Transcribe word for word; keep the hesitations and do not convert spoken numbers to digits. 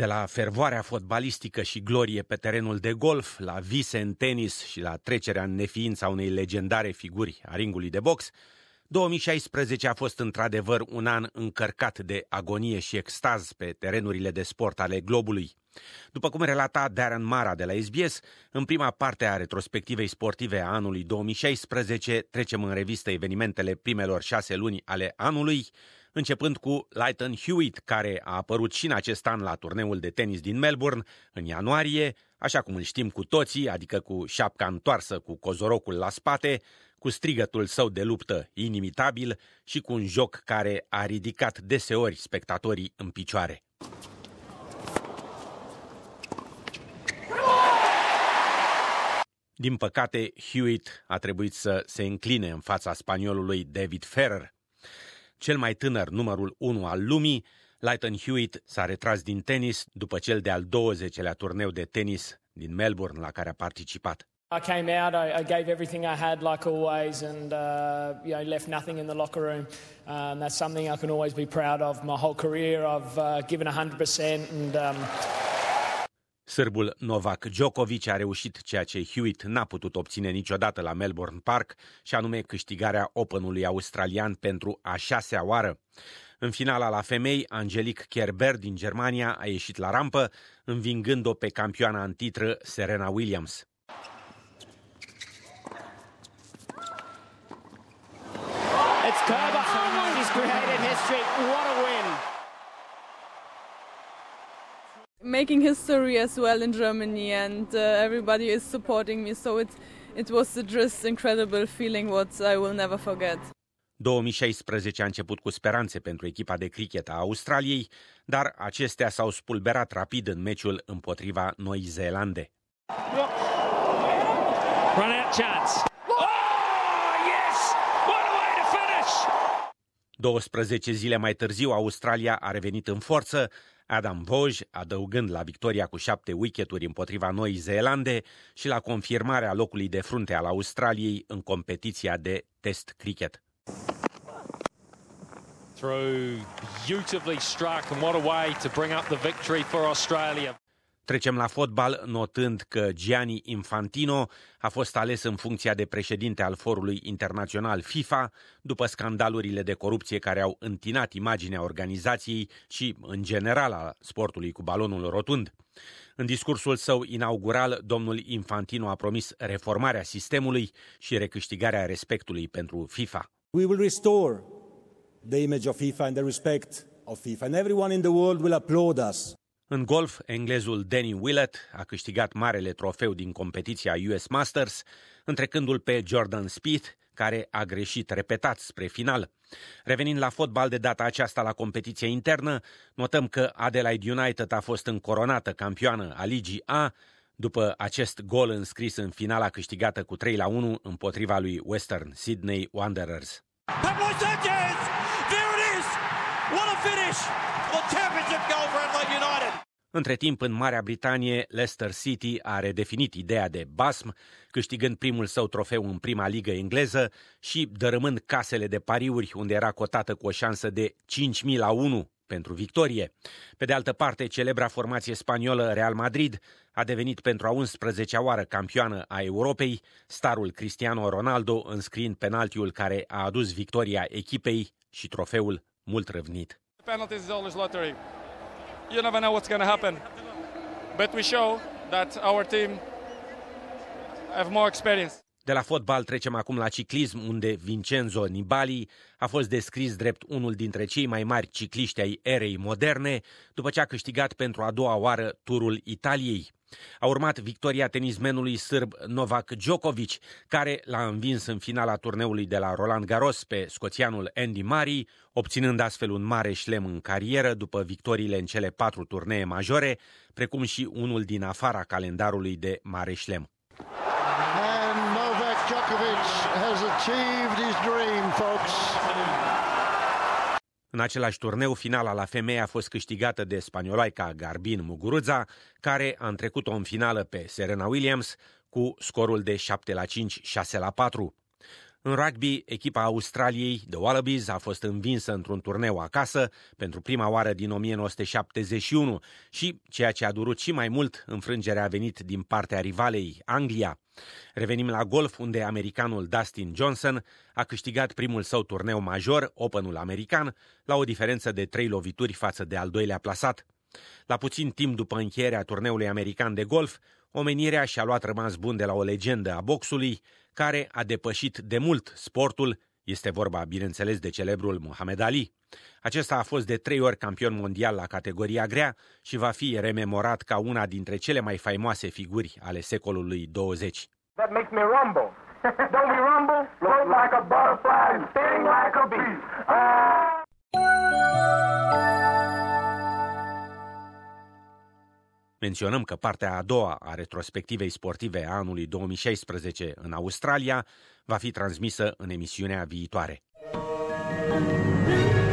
De la fervoarea fotbalistică și glorie pe terenul de golf, la vise în tenis și la trecerea în neființa unei legendare figuri a ringului de box, două mii șaisprezece a fost într-adevăr un an încărcat de agonie și extaz pe terenurile de sport ale globului. După cum relata Darren Mara de la S B S, în prima parte a retrospectivei sportive a anului două mii șaisprezece trecem în revistă evenimentele primelor șase luni ale anului, începând cu Lleyton Hewitt, care a apărut și în acest an la turneul de tenis din Melbourne în ianuarie, așa cum îl știm cu toții, adică cu șapca întoarsă, cu cozorocul la spate, cu strigătul său de luptă inimitabil și cu un joc care a ridicat deseori spectatorii în picioare. Din păcate, Hewitt a trebuit să se încline în fața spaniolului David Ferrer. Cel mai tânăr, numărul unu al lumii, Lleyton Hewitt s-a retras din tenis după cel de-al douăzecelea turneu de tenis din Melbourne la care a participat. I came out, I, I gave everything I had like always and uh, you know, left nothing in the locker room. Um, that's something I can always be proud of. My whole career I've uh, given one hundred percent and um... Sârbul Novak Djokovic a reușit ceea ce Hewitt n-a putut obține niciodată la Melbourne Park, și anume câștigarea Openului australian pentru a șasea oară. În finala la femei, Angelique Kerber din Germania a ieșit la rampă, învingând-o pe campioana în titră Serena Williams. It's Kerber. She's created history. What a win. Making history as well in Germany, and uh, everybody is supporting me, so it it was just incredible feeling what I will never forget. două mii șaisprezece a început cu speranțe pentru echipa de cricket a Australiei, dar acestea s-au spulberat rapid în meciul împotriva Noii Zeelande. Run out chance. Oh, yes! What a way to finish! douăsprezece zile mai târziu, Australia a revenit în forță, Adam Voj adăugând la victoria cu șapte wicketuri împotriva Noii Zeelande și la confirmarea locului de frunte al Australiei în competiția de test cricket. Through beautifully struck, and what a way to bring up the victory for Australia. Trecem la fotbal, notând că Gianni Infantino a fost ales în funcția de președinte al Forului Internațional FIFA după scandalurile de corupție care au întinat imaginea organizației și, în general, a sportului cu balonul rotund. În discursul său inaugural, domnul Infantino a promis reformarea sistemului și recâștigarea respectului pentru FIFA. We will restore the image of FIFA and the respect of FIFA, and everyone in the world will applaud us. În golf, englezul Danny Willett a câștigat marele trofeu din competiția U S Masters, întrecându-l pe Jordan Spieth, care a greșit repetat spre final. Revenind la fotbal de data aceasta la competiția internă, notăm că Adelaide United a fost încoronată campioană a Ligii A, după acest gol înscris în finala câștigată cu trei la unu împotriva lui Western Sydney Wanderers. Pablo Sanchez! There it is! What a finish! The championship goal for Adelaide United! Între timp, în Marea Britanie, Leicester City a redefinit ideea de basm, câștigând primul său trofeu în prima ligă engleză și dărâmând casele de pariuri, unde era cotată cu o șansă de cinci mii la unu pentru victorie. Pe de altă parte, celebra formație spaniolă Real Madrid a devenit pentru a unsprezecea oară campioană a Europei, starul Cristiano Ronaldo înscriind penaltiul care a adus victoria echipei și trofeul mult răvnit. Penalties is always lottery. You never know what's going to happen. But we show that our team have more experience. De la fotbal trecem acum la ciclism, unde Vincenzo Nibali a fost descris drept unul dintre cei mai mari cicliști ai erei moderne, după ce a câștigat pentru a doua oară Turul Italiei. A urmat victoria tenismenului sârb Novak Djokovic, care l-a învins în finala turneului de la Roland Garros pe scoțianul Andy Murray, obținând astfel un mare șlem în carieră după victoriile în cele patru turnee majore, precum și unul din afara calendarului de mare șlem. And Novak Djokovic has achieved his dream, folks. În același turneu, finala la femei a fost câștigată de spaniolaica Garbin Muguruza, care a întrecut-o în finală pe Serena Williams cu scorul de șapte la cinci, șase la patru. În rugby, echipa Australiei, The Wallabies, a fost învinsă într-un turneu acasă pentru prima oară din o mie nouă sute șaptezeci și unu și, ceea ce a durut și mai mult, înfrângerea a venit din partea rivalei, Anglia. Revenim la golf, unde americanul Dustin Johnson a câștigat primul său turneu major, Openul american, la o diferență de trei lovituri față de al doilea plasat. La puțin timp după încheierea turneului american de golf, omenirea și-a luat rămas bun de la o legendă a boxului, care a depășit de mult sportul, este vorba, bineînțeles, de celebrul Muhammad Ali. Acesta a fost de trei ori campion mondial la categoria grea și va fi rememorat ca una dintre cele mai faimoase figuri ale secolului douăzeci. That makes me rumble. Don't we rumble? Float like a butterfly and sting like a bee. Ah! Menționăm că partea a doua a retrospectivei sportive a anului două mii șaisprezece în Australia va fi transmisă în emisiunea viitoare.